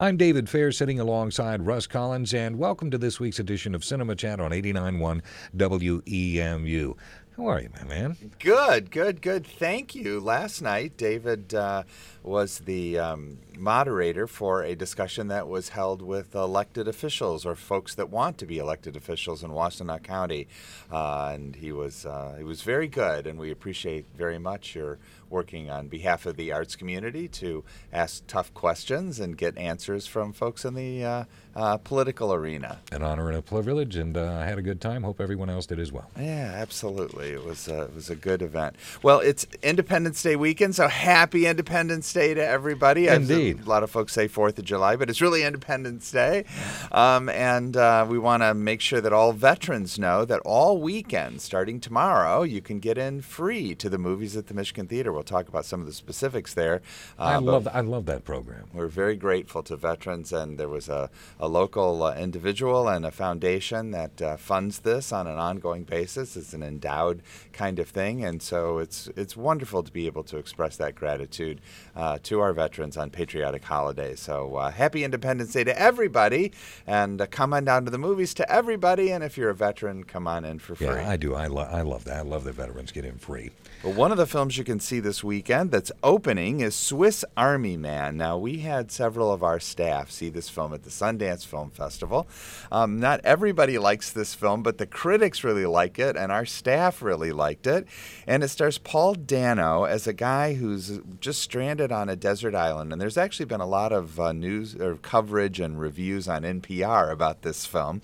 I'm David Fair, sitting alongside Russ Collins, and welcome to this week's edition of Cinema Chat on 89.1 WEMU. How are you, my man? Good. Thank you. Last night, David was the moderator for a discussion that was held with elected officials or folks that want to be elected officials in Washtenaw County, and he was very good, and we appreciate very much your working on behalf of the arts community to ask tough questions and get answers from folks in the political arena. An honor and a privilege, and I had a good time. Hope everyone else did as well. Yeah, absolutely. It was a good event. Well, it's Independence Day weekend, so happy Independence Day to everybody. Indeed. A lot of folks say 4th of July, but it's really Independence Day. And we want to make sure that all veterans know that all weekend, starting tomorrow, you can get in free to the movies at the Michigan Theater. We'll talk about some of the specifics there. I love that program. We're very grateful to veterans, and there was a local individual and a foundation that funds this on an ongoing basis. It's an endowed kind of thing, and so it's wonderful to be able to express that gratitude to our veterans on patriotic holidays. So happy Independence Day to everybody, and come on down to the movies to everybody, and if you're a veteran, come on in for free. Yeah, I do. I love that. I love that veterans get in free. Well, one of the films you can see this weekend that's opening is Swiss Army Man. Now, we had several of our staff see this film at the Sundance Film Festival. Not everybody likes this film, but the critics really like it, and our staff really liked it. And it stars Paul Dano as a guy who's just stranded on a desert island. And there's actually been a lot of news or coverage and reviews on NPR about this film.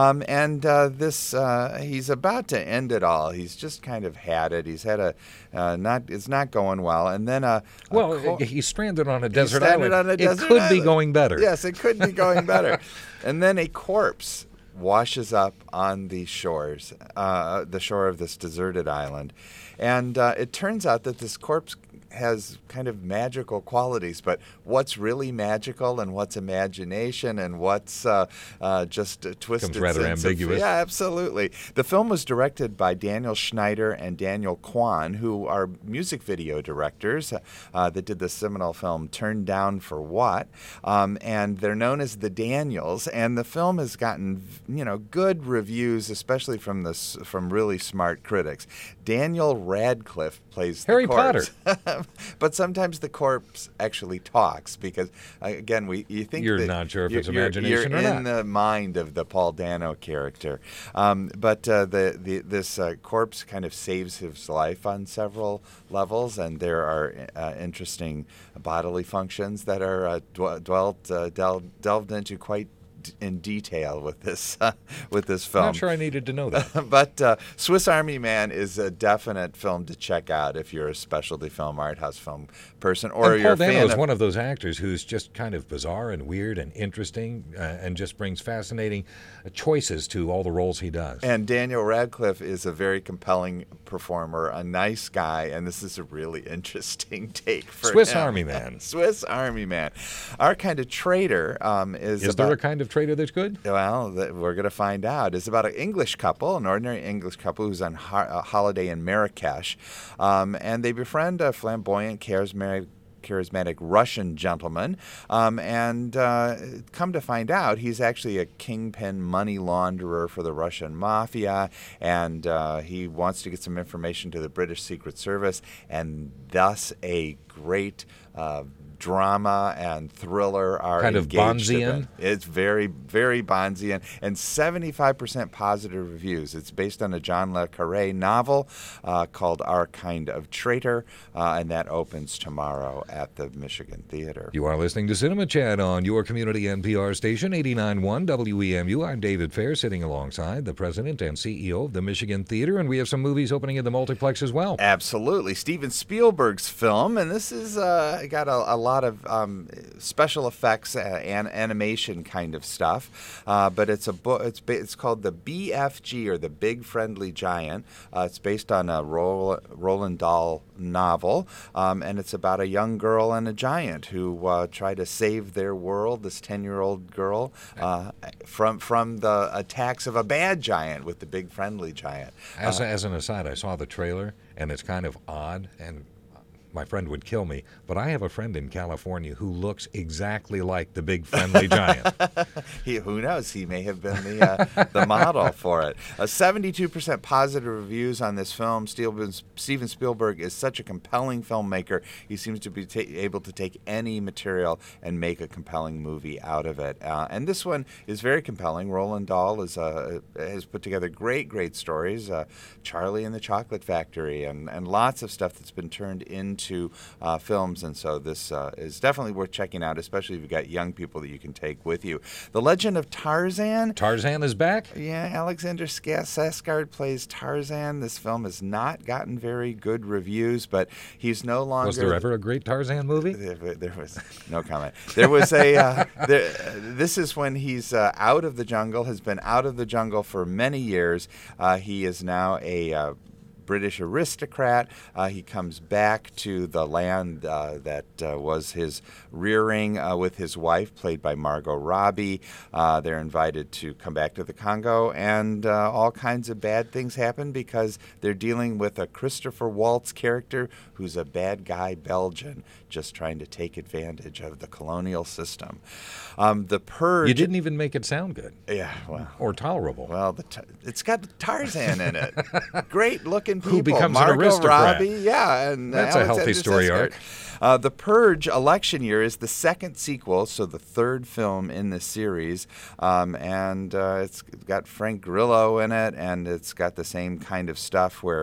He's about to end it all. He's just kind of had it. He's had it's not going well. And then he's stranded on a desert island. It could be going better. Yes, it could be going better. And then a corpse washes up on the shore of this deserted island. And it turns out that this corpse has kind of magical qualities, but what's really magical and what's imagination and what's just a twisted Becomes rather sense ambiguous. Yeah, absolutely. The film was directed by Daniel Schneider and Daniel Kwan, who are music video directors that did the seminal film Turned Down for What, and they're known as the Daniels, and the film has gotten good reviews, especially from really smart critics. Daniel Radcliffe plays Harry the corpse. Potter. But sometimes the corpse actually talks because, again, you think you're that not sure if it's you're imagination or in not. the mind of the Paul Dano character. But this corpse kind of saves his life on several levels, and there are interesting bodily functions that are delved into quite in detail with this film. I'm not sure I needed to know that. But Swiss Army Man is a definite film to check out if you're a specialty film, art house film person, or and you're Paul a fan Dano is of one of those actors who's just kind of bizarre and weird and interesting, and just brings fascinating choices to all the roles he does. And Daniel Radcliffe is a very compelling performer, a nice guy, and this is a really interesting take for Swiss him. Army Man. Swiss Army Man. Our kind of traitor Is there a kind of traitor that's good? Well, we're going to find out. It's about an English couple, an ordinary English couple who's on a holiday in Marrakesh, and they befriend a flamboyant, charismatic Russian gentleman, and come to find out he's actually a kingpin money launderer for the Russian mafia, and he wants to get some information to the British Secret Service, and thus a great drama and thriller are kind of engaged in. Bonzian. It's very, very Bonzian, and 75% positive reviews. It's based on a John le Carré novel called Our Kind of Traitor, and that opens tomorrow at the Michigan Theater. You are listening to Cinema Chat on your community NPR station, 89.1 WEMU. I'm David Fair, sitting alongside the president and CEO of the Michigan Theater, and we have some movies opening at the multiplex as well. Absolutely. Steven Spielberg's film, and this is got a lot of special effects and animation kind of stuff, but it's a book. It's called the BFG, or the Big Friendly Giant. It's based on a Roald Dahl novel, and it's about a young girl and a giant who try to save their world. This 10-year-old girl from the attacks of a bad giant with the Big Friendly Giant. As an aside, I saw the trailer, and it's kind of odd and my friend would kill me, but I have a friend in California who looks exactly like the big friendly giant. Who knows? He may have been the model for it. 72% positive reviews on this film. Steven Spielberg is such a compelling filmmaker. He seems to be able to take any material and make a compelling movie out of it. And this one is very compelling. Roald Dahl has put together great stories. Charlie and the Chocolate Factory and lots of stuff that's been turned into films. And so this is definitely worth checking out, especially if you've got young people that you can take with you. The Legend of Tarzan. Tarzan is back? Yeah, Alexander Skarsgård plays Tarzan. This film has not gotten very good reviews, but he's no longer... Was there ever a great Tarzan movie? There was no comment. There was this is when he's out of the jungle, has been out of the jungle for many years. He is now a British aristocrat. He comes back to the land that was his rearing with his wife, played by Margot Robbie. They're invited to come back to the Congo, and all kinds of bad things happen because they're dealing with a Christopher Waltz character who's a bad guy Belgian just trying to take advantage of the colonial system. The Purge... You didn't even make it sound good. Yeah, well... Or tolerable. Well, it's got Tarzan in it. Great-looking people. Who becomes Margot an aristocrat. Robbie, yeah. And that's a healthy story arc. The Purge Election Year is the second sequel, so the third film in the series. And it's got Frank Grillo in it, and it's got the same kind of stuff where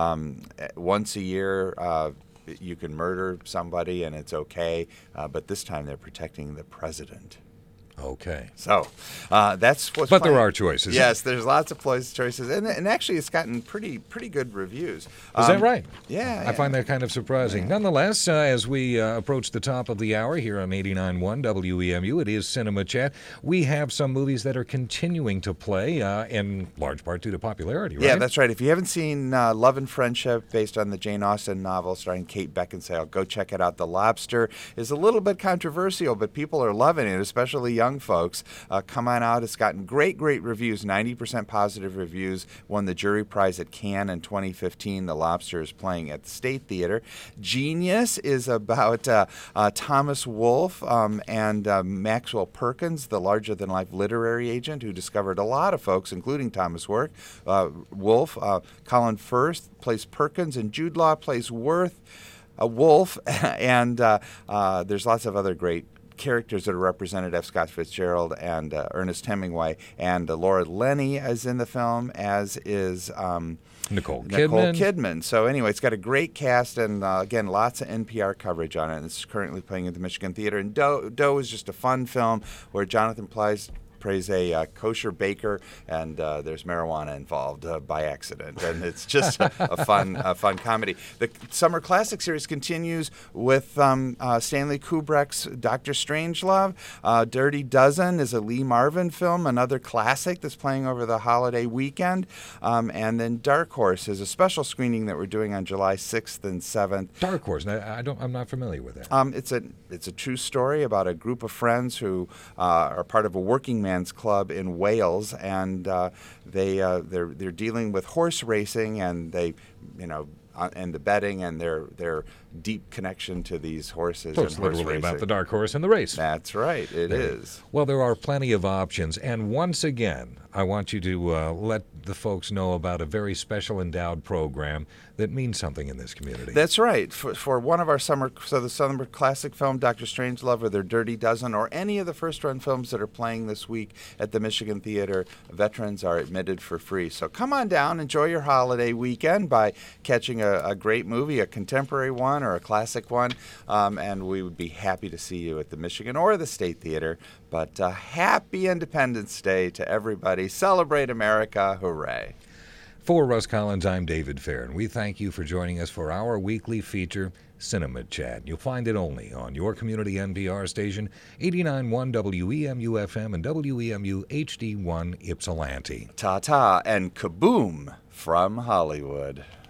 once a year... you can murder somebody and it's okay, but this time they're protecting the president. Okay. So that's what's But playing. there are choices. Yes, there's lots of choices. And actually it's gotten pretty good reviews. Is that right? Yeah. I find that kind of surprising. Yeah. Nonetheless, as we approach the top of the hour here on 89.1 WEMU, it is Cinema Chat. We have some movies that are continuing to play in large part due to popularity, right? Yeah, that's right. If you haven't seen Love and Friendship, based on the Jane Austen novel starring Kate Beckinsale, go check it out. The Lobster is a little bit controversial, but people are loving it, especially young folks. Come on out. It's gotten great reviews, 90% positive reviews. Won the jury prize at Cannes in 2015. The Lobster is playing at the State Theater. Genius is about Thomas Wolfe and Maxwell Perkins, the larger-than-life literary agent who discovered a lot of folks, including Thomas Wolfe. Colin Firth plays Perkins, and Jude Law plays Wolfe. And there's lots of other great characters that are represented. F. Scott Fitzgerald and Ernest Hemingway, and Laura Linney is in the film, as is Nicole Kidman. So anyway, it's got a great cast, and again, lots of NPR coverage on it. It's currently playing at the Michigan Theater. And Doe is just a fun film where Jonathan Pryce plays a kosher baker, and there's marijuana involved by accident, and it's just a fun comedy. The Summer Classic series continues with Stanley Kubrick's Dr. Strangelove. Dirty Dozen is a Lee Marvin film, another classic that's playing over the holiday weekend, and then Dark Horse is a special screening that we're doing on July 6th and 7th. Dark Horse, I'm not familiar with that. It's a true story about a group of friends who are part of a working man's club in Wales, and they're dealing with horse racing, and and the betting, and their deep connection to these horses. So it's and horse literally racing. about the dark horse and the race. That's right, it is. Well, there are plenty of options, and once again, I want you to let the folks know about a very special endowed program that means something in this community. That's right. For one of our the Summer Classic film, Dr. Strangelove, or their Dirty Dozen, or any of the first-run films that are playing this week at the Michigan Theater, veterans are admitted for free. So come on down, enjoy your holiday weekend by catching a great movie, a contemporary one or a classic one, and we would be happy to see you at the Michigan or the State Theater. But happy Independence Day to everybody. Celebrate America. Hooray. For Russ Collins, I'm David Fair, and we thank you for joining us for our weekly feature, Cinema Chat. You'll find it only on your community NPR station, 89.1 WEMU-FM and WEMU HD1 Ypsilanti. Ta-ta and kaboom from Hollywood.